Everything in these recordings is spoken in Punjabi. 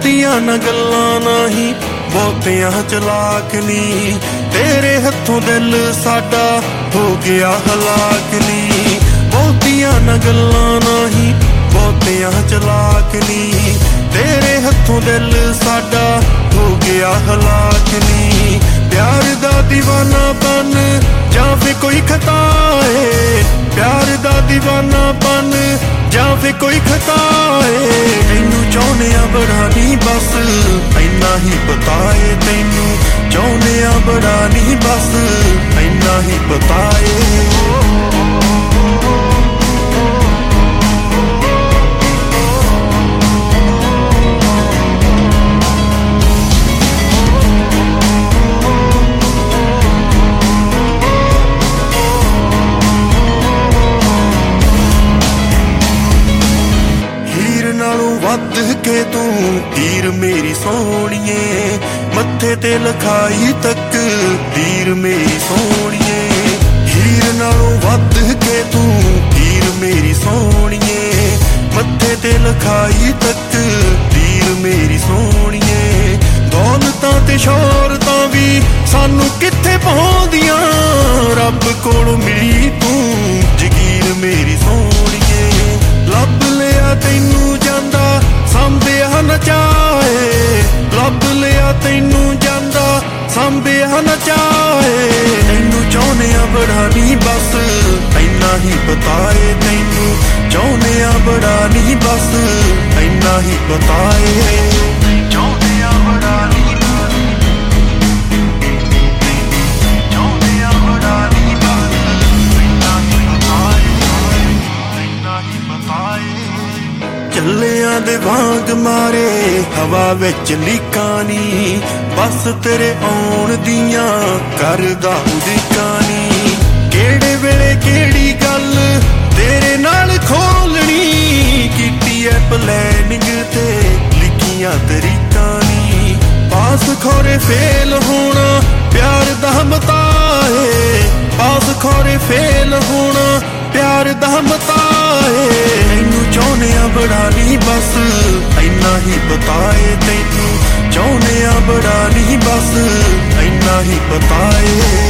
ਬਹੁਤੀਆਂ ਨਾ ਗੱਲਾਂ ਨਹੀਂ, ਬਹੁਤਿਆਂ ਚਲਾਕ ਨੀ, ਤੇਰੇ ਹੱਥੋਂ ਦਿਲ ਸਾਡਾ ਹੋ ਗਿਆ ਹਲਾਕ ਨੀ। ਬਹੁਤੀਆਂ ਨਾ ਗੱਲਾਂ ਨਹੀਂ, ਬਹੁਤਿਆਂ ਚਲਾਕ ਨੀ, ਤੇਰੇ ਹੱਥੋਂ ਦਿਲ ਸਾਡਾ ਹੋ ਗਿਆ ਹਲਾਕ ਨੀ। ਪਿਆਰ ਦਾ دیਵਾਨਾ ਬਣ ਜਾਂ ਫਿਰ ਕੋਈ ਖਤਾ ਏ, ਪਿਆਰ ਦਾ دیਵਾਨਾ ਬਣ ਜਾਂ ਫਿਰ ਕੋਈ ਖਤਾ ਏ। ਤੈਨੂੰ ਚਾਹੁੰਦੇ ਆ ਬੜਾ ਨੀ ਬਸ ਇੰਨਾ ਹੀ ਪਤਾ ਏ, ਤੈਨੂੰ ਚਾਹੁੰਦੇ ਆ ਬੜਾ ਨੀ ਬਸ ਇੰਨਾ ਹੀ ਪਤਾ ਏ। ਵੱਧ ਕੇ ਤੂੰ ਤੀਰ ਮੇਰੀ ਸੋਹਣੀਏ, ਮੱਥੇ ਤੇ ਲਿਖਾਈ ਤੱਕ ਤੀਰ ਮੇਰੀ ਸੋਹਣੀਏ। ਹੀਰ ਨਾਲੋਂ ਵੱਧ ਕੇ ਤੂੰ ਤੀਰ ਮੇਰੀ ਸੋਹਣੀਏ, ਮੱਥੇ ਤੇ ਲਿਖਾਈ ਤੱਕ ਤੀਰ ਮੇਰੀ ਸੋਹਣੀਏ। ਦੌਲਤਾਂ ਤੇ ਸ਼ੋਹਰਤਾਂ ਵੀ ਸਾਨੂੰ ਕਿੱਥੇ ਪਾਉਂਦੀਆਂ, ਰੱਬ ਕੋਲੋਂ ਮਿਲੀ ਤੂੰ ਜਗੀਰ ਮੇਰੀ ਸੋਹਣੀਏ। ਲੱਭ ਲਿਆ ਤੈਨੂੰ ਜਾਂਦਾ ਸਾਂਭਿਆ ਨਾ ਚਾਹੇ, ਲੱਭ ਲਿਆ ਤੈਨੂੰ ਜਾਂਦਾ ਸਾਂਭਿਆ ਨਾ ਚਾਹੇ। ਤੈਨੂੰ ਚਾਹੁੰਦੇ ਆ ਬੜਾ ਨੀ ਬਸ ਇੰਨਾ ਹੀ ਪਤਾ ਏ, ਤੈਨੂੰ ਚਾਹੁੰਦੇ ਆ ਬੜਾ ਨੀ ਬਸ ਇੰਨਾ ਹੀ ਪਤਾ ਏ। ਚਾਹੁੰਦੇ ਆ ਬੜਾ ਨੀ ਚੱਲਿਆਂ ਦੇ ਵਾਂਗ ਮਾਰੇ ਹਵਾ ਵਿੱਚ ਲੀਕਾਂ ਨੀ, ਬਸ ਤੇਰੇ ਆਉਣ ਦੀਆਂ ਕਰਦਾ ਉਡੀਕਾਂ ਨੀ। ਕਿਹੜੇ ਵੇਲੇ ਕਿਹੜੀ ਗੱਲ ਤੇਰੇ ਨਾਲ ਖੋਲਣੀ, ਕੀਤੀ ਐ ਪਲੈਨਿੰਗ ਤੇ ਲਿਖੀਆਂ ਤਰੀਕਾਂ ਨੀ। ਪਾਸ ਖੋਰੇ ਫੇਲ ਹੋਣਾ ਪਿਆਰ ਦਾ ਮਤਾ ਏ, ਪਾਸ ਖੋਰੇ ਫੇਲ ਹੋਣਾ ਪਿਆਰ ਦਾ ਮਤਾ ਏ। ਤੈਨੂੰ ਚਾਹੁੰਦੇ ਆ ਬੜਾ ਨੀ ਬਸ ਇੰਨਾ ਹੀ ਪਤਾ ਏ, ਤੈਨੂੰ ਚਾਹੁੰਦੇ ਆ ਬੜਾ ਨੀ ਬਸ ਇੰਨਾ ਹੀ ਪਤਾ ਏ।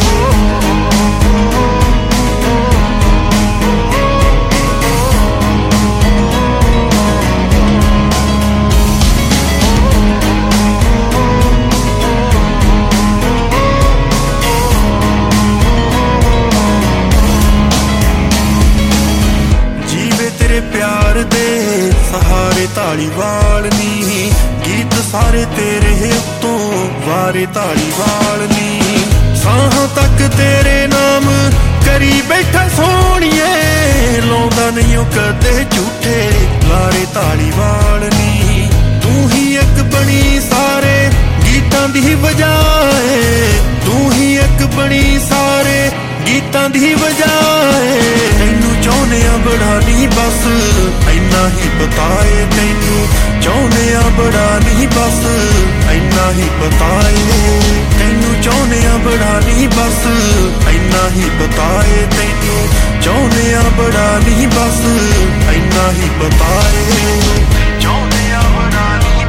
ਪਿਆਰ ਦੇ ਸਹਾਰੇ ਧਾਲੀਵਾਲ ਨੀ, ਗੀਤ ਸਾਰੇ ਤੇਰੇ ਉੱਤੋਂ ਵਾਰੇ ਧਾਲੀਵਾਲ ਨੀ। ਸਾਹਾਂ ਤੱਕ ਤੇਰੇ ਨਾਮ ਕਰੀ ਬੈਠਾ ਸੋਹਣੀਏ, ਲਾਉਂਦਾ ਨਹੀਂ ਉਹ ਕਦੇ ਝੂਠੇ ਲਾਰੇ ਧਾਲੀਵਾਲ ਨੀ। ਤੂੰ ਹੀ ਇੱਕ ਬਣੀ ਸਾਰੇ ਗੀਤਾਂ ਦੀ ਵਜਾਏ, ਤੂੰ ਹੀ ਇੱਕ ਬਣੀ ਸਾਰੇ ਗੀਤਾਂ ਦੀ ਵਜਾਏ। ਤੈਨੂੰ ਚਾਹੁੰਦੇ ਆ ਬੜਾ ਨੀ ਬਸ ਇੰਨਾ ਹੀ ਪਤਾ ਏ, ਤੈਨੂੰ ਚਾਹੁੰਦੇ ਆ ਬੜਾ ਨੀ ਬਸ ਇੰਨਾ ਹੀ ਪਤਾ ਏ। ਤੈਨੂੰ ਚਾਹੁੰਦੇ ਆ ਬੜਾ ਨੀ ਬਸ ਇੰਨਾ ਹੀ ਪਤਾ ਏ, ਤੈਨੂੰ ਚਾਹੁੰਦੇ ਆ ਬੜਾ ਨੀ ਬਸ ਇੰਨਾ ਹੀ ਪਤਾ ਏ। ਚਾਹੁੰਦੇ ਆ ਬੜਾ ਨੀ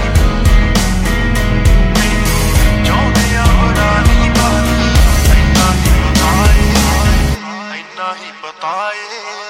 ਚਾਹੁੰਦੇ ਆ ਬੜਾ ਨੀ ਬਸ ਇੰਨਾ ਹੀ ਪਤਾ ਏ, ਇੰਨਾ ਹੀ ਪਤਾ ਏ।